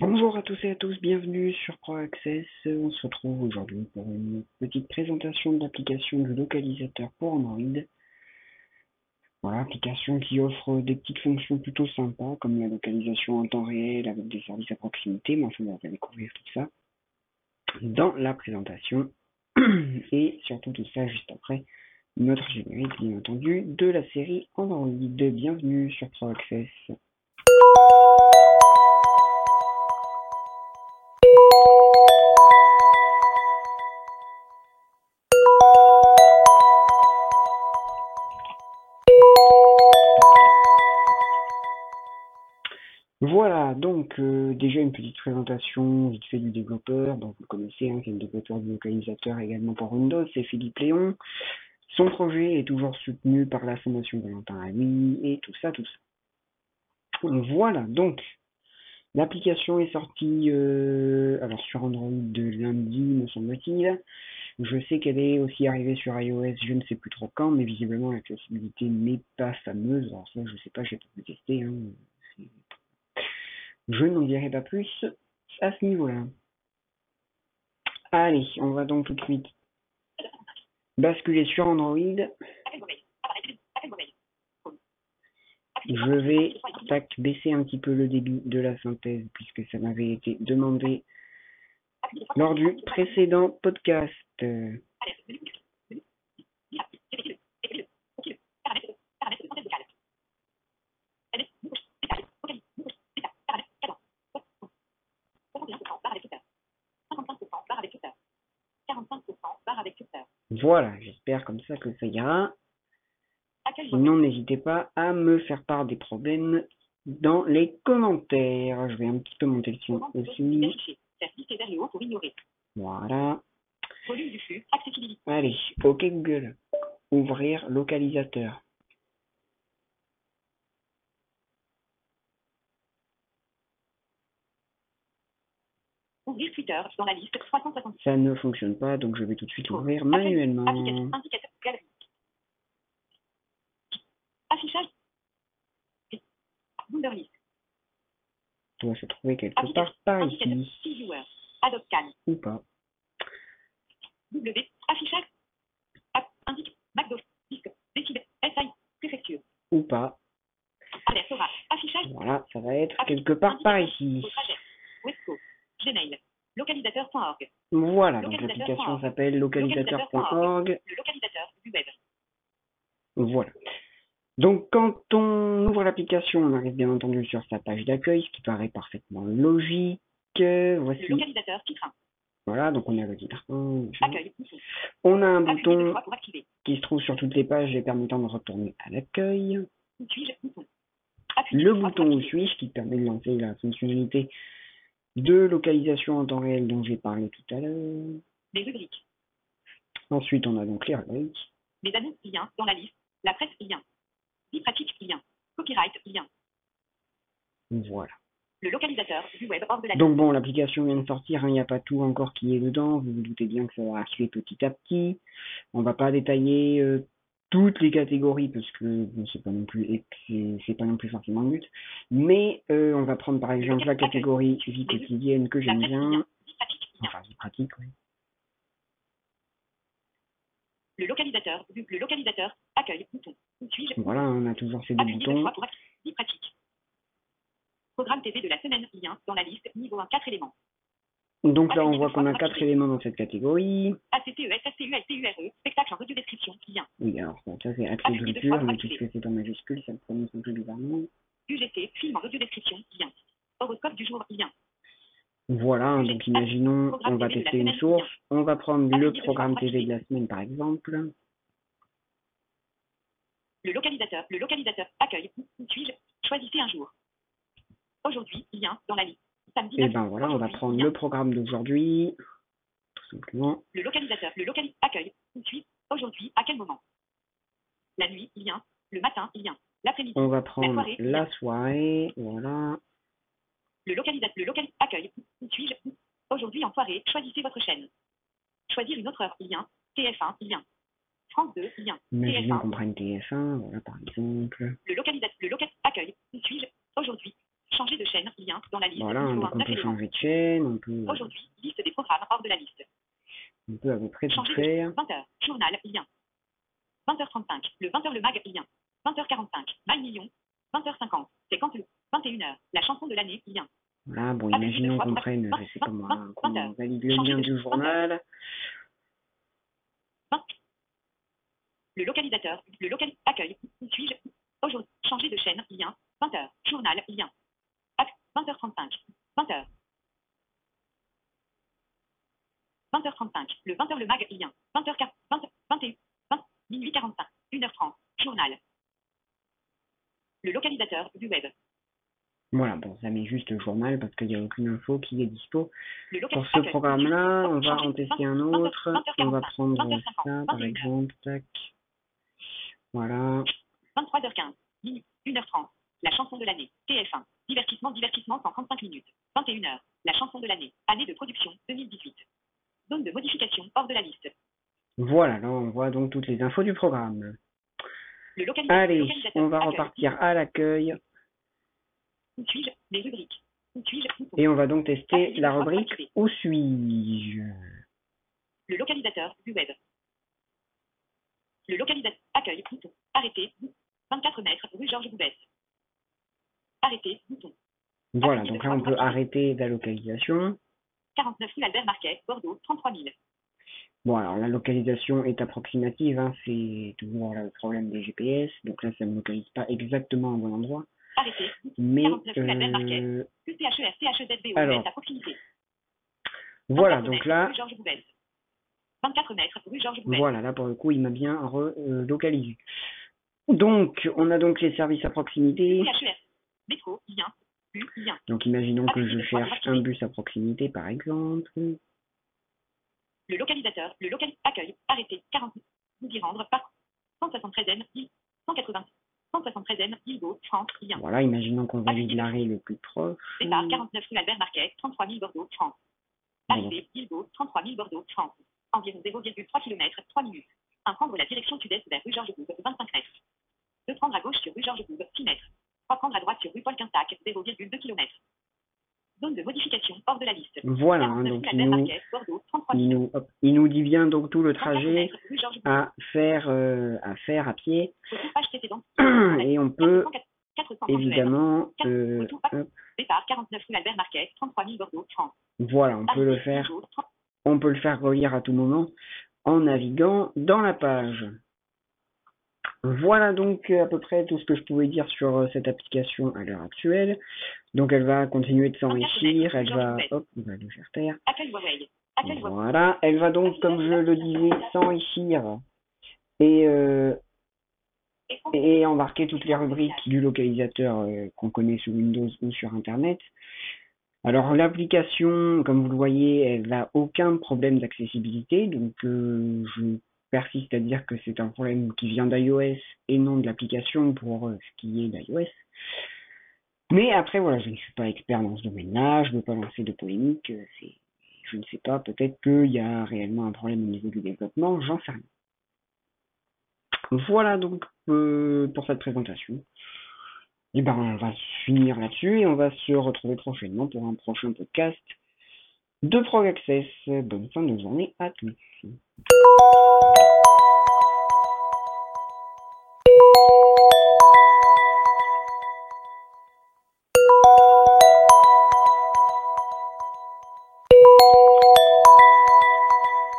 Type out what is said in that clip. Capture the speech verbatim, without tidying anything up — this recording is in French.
Bonjour à tous et à tous, bienvenue sur ProAccess. On se retrouve aujourd'hui pour une petite présentation de l'application du localisateur pour Android. Voilà, application qui offre des petites fonctions plutôt sympas comme la localisation en temps réel avec des services à proximité, mais enfin on va découvrir tout ça dans la présentation et surtout tout ça juste après notre générique bien entendu de la série Android. Bienvenue sur ProAccess. Voilà, donc euh, déjà une petite présentation vite fait du développeur. Donc vous le connaissez, hein, c'est le développeur du localisateur également pour Windows, c'est Philippe Léon. Son projet est toujours soutenu par la Fondation Valentin Ami et tout ça, tout ça. Voilà, donc l'application est sortie euh, alors sur Android de lundi, me semble-t-il. Je sais qu'elle est aussi arrivée sur iOS, je ne sais plus trop quand, mais visiblement l'accessibilité n'est pas fameuse. Alors ça, je sais pas, j'ai pas pu tester. Hein. Je n'en dirai pas plus à ce niveau-là. Allez, on va donc tout de suite basculer sur Android. Je vais tac, baisser un petit peu le débit de la synthèse puisque ça m'avait été demandé lors du précédent podcast. Voilà, j'espère comme ça que ça ira. Sinon, n'hésitez pas à me faire part des problèmes dans les commentaires. Je vais un petit peu monter le son aussi. Voilà. Allez, OK Google. Ouvrir localisateur. Ouvrir Twitter dans la liste trois cent soixante. Ça ne fonctionne pas, donc je vais tout de suite ouvrir manuellement. Indicateur, indicateur, galerie. Affichage. Wunderlist. Doit se trouver quelque part par ici. Viewer. Adobe Scan. Ou pas. W. Affichage. App. Indique. McDo. Disque. Décibel. S I. Préfecture. Ou pas. Alerte Aura. Affichage. Voilà, ça va être quelque part par ici. Webco. Gmail. Localisateur point org. Voilà, donc l'application s'appelle localisateur point org. Le localisateur du web. Voilà. Donc quand on ouvre l'application, on arrive bien entendu sur sa page d'accueil, ce qui paraît parfaitement logique. Voici. Le localisateur titre un. Voilà, donc on a le titre un. Accueil. On a un bouton qui se trouve sur toutes les pages et permettant de retourner à l'accueil. Le bouton où suis-je qui permet de lancer la fonctionnalité de localisation en temps réel dont j'ai parlé tout à l'heure. Les rubriques. Ensuite, on a donc les rubriques. Les annonces liens dans la liste. La presse lien. Vie pratique lien. Copyright lien. Voilà. Le localisateur du web hors de la liste. Donc bon, l'application vient de sortir, il hein, n'y a pas tout encore qui est dedans. Vous vous doutez bien que ça va arriver petit à petit. On va pas détailler euh, toutes les catégories parce que bon, c'est pas non plus c'est pas non plus forcément le but. Mais euh, on va prendre par exemple la catégorie vie quotidienne que j'aime bien. Enfin, vie pratique, oui. Le localisateur, le localisateur, accueil, bouton. Voilà, on a toujours ces deux boutons. Vie pratique. Programme T V de la semaine, lien, dans la liste, niveau un, quatre éléments. Donc là, on voit qu'on a quatre éléments dans cette catégorie. A C T E S, S T U, S T U R E, spectacle en audio description, lien. Oui, alors bon, ça c'est accès de rupture, mais puisque c'est en majuscule, ça se prononce un peu bizarrement. U G C, film en audio description, lien. Horoscope du jour, lien. Voilà, donc imaginons, on va tester une source. On va prendre le programme T V de la semaine, par exemple. Le localisateur, le localisateur, accueil, où suis-je? Choisissez un jour. Aujourd'hui, lien, dans la liste. Samedi. Et ben voilà, on va prendre le programme d'aujourd'hui, tout simplement. Le localisateur, le localisateur, accueil, où suis-je? Aujourd'hui, à quel moment? La nuit, lien. Le matin, lien. L'après-midi. On va prendre la soirée, la soirée, voilà. Le localisateur, le local, accueil, où suis-je? Aujourd'hui en soirée, choisissez votre chaîne. Choisir une autre heure, lien. T F un, lien. France deux, lien. Imaginons qu'on prenne T F un, voilà par exemple. Le localisateur, le local, accueil, où suis-je? Aujourd'hui. Changer Changer de chaîne, lien, dans la liste. Voilà, Il faut donc un on neuf peut éléments. changer de chaîne, on peut, Aujourd'hui, liste des programmes hors de la liste. on peut à peu près tout Changer de faire. vingt heures, journal, lien. vingt heures trente-cinq, le vingt heures le mag, lien. vingt heures quarante-cinq, mal million. vingt heures cinquante, c'est quand le vingt et une heures, la chanson de l'année, lien. Voilà, bon, Appel imaginons deux fois qu'on pour- prenne, vingt, je sais vingt, pas moi, vingt, qu'on vingt heures. valide le Changer lien de du vingt heures. journal. vingt. Le localisateur, le local, accueil, où suis-je? Aujourd'hui, changer de chaîne, lien. vingt heures, journal, lien. Ac- vingt heures trente-cinq, vingt heures. vingt heures trente-cinq, le vingt heures le mag, lien. vingt heures quatre, vingt, vingt et un, vingt, minuit quarante-cinq, une heure trente, journal. Le localisateur du web. Voilà, bon, ça met juste le journal parce qu'il n'y a aucune info qui est dispo. Le local, Pour ce accueil, programme-là, on va changer, en tester vingt, un vingt heures, autre. vingt heures On va quarante-cinq, prendre vingt heures cinquante, ça, vingt par et une heures. exemple. Tac. Voilà. vingt-trois heures quinze, minutes, une heure trente. La chanson de l'année, T F un. Divertissement, divertissement, cent trente-cinq minutes. vingt et une heures. La chanson de l'année, année de production, deux mille dix-huit. Zone de modification, hors de la liste. Voilà, là, on voit donc toutes les infos du programme. Le localisateur, Allez, localisateur, on va accueil. repartir à l'accueil. Où suis-je? Les rubriques. Où suis-je? Bouton. Et on va donc tester Activer la le choix pour rubrique activer. Où suis-je? Le localisateur du web. Le localisateur, accueil, bouton. Arrêter, bouton. vingt-quatre mètres, rue Georges Boubès. Arrêter, bouton. Voilà, Activer donc le là, choix on pour peut activer. arrêter la localisation. quarante-neuf rue Albert Marquet, Bordeaux, trente-trois mille. Bon, alors la localisation est approximative, hein, c'est toujours le problème des G P S, donc là ça ne me localise pas exactement au bon endroit. Arrêter, bouton. Mais, quarante-neuf rue Albert Marquet. euh, U T H E R C H E Z B O alors, U S à proximité. voilà, vingt-quatre donc mètres, là, rue Georges Boubès. vingt-quatre mètres, rue Georges Boubès. voilà, là pour le coup, il m'a bien relocalisé. Donc, on a donc les services à proximité. U T H E R, métro, lien, U, lien. Donc, imaginons que Activer je le choix pour cherche un activer. bus à proximité, par exemple. Le localisateur, le local, accueil, arrêter, quarante, vous y rendre, par cent soixante-treize M, I, cent quatre-vingts, cent soixante-treize M, Ilgo, France, lien. Voilà, imaginons qu'on valide Activer le l'arrêt le plus proche. départ, quarante-neuf rue Albert Marquet, trente-trois mille Bordeaux, France. Bon, Arrivée, Ilgo, trente-trois mille Bordeaux, France. Environ zéro virgule trois kilomètres, trois minutes. un prendre la direction sud-est vers rue Georges Boubès, vingt-cinq mètres. deux prendre à gauche sur rue Georges Boubès, six mètres. trois prendre à droite sur rue Paul Quintac, zéro virgule deux kilomètres. Zone de modification hors de la liste. voilà, hein, quarante-neuf donc rue il Albert nous, Marquet, Bordeaux, trente-trois il, mille. nous, hop, il nous dit bien donc tout le vingt-quatre trajet mètres, rue Georges Boubès. à faire, euh, à faire à pied. Retour page précédente. Et on peut quatre cent trente évidemment, quatre, euh, retour page. hop, Départ, quarante-neuf rue Albert Marquet, trente-trois mille Bordeaux, France. voilà, on peut le Arrivée, faire, Ilgo, trente. on peut le faire relire à tout moment en naviguant dans la page. Voilà donc euh, à peu près tout ce que je pouvais dire sur euh, cette application à l'heure actuelle. Donc elle va continuer de s'enrichir, elle va, hop, on va le faire taire. Accueil Huawei. Accueil Huawei. Voilà, elle va donc, comme je le disais, s'enrichir et, euh, et embarquer toutes les rubriques du localisateur euh, qu'on connaît sur Windows ou sur Internet. Alors l'application, comme vous le voyez, elle n'a aucun problème d'accessibilité, donc euh, je persiste à dire que c'est un problème qui vient d'iOS et non de l'application pour euh, ce qui est d'iOS. Mais après, voilà, je ne suis pas expert dans ce domaine-là, je ne veux pas lancer de polémique, euh, c'est, je ne sais pas, peut-être qu'il y a réellement un problème au niveau du développement, j'en sais rien. Voilà donc euh, pour cette présentation. Et ben on va finir là-dessus et on va se retrouver prochainement pour un prochain podcast de Prog Access. Bonne fin de journée à tous.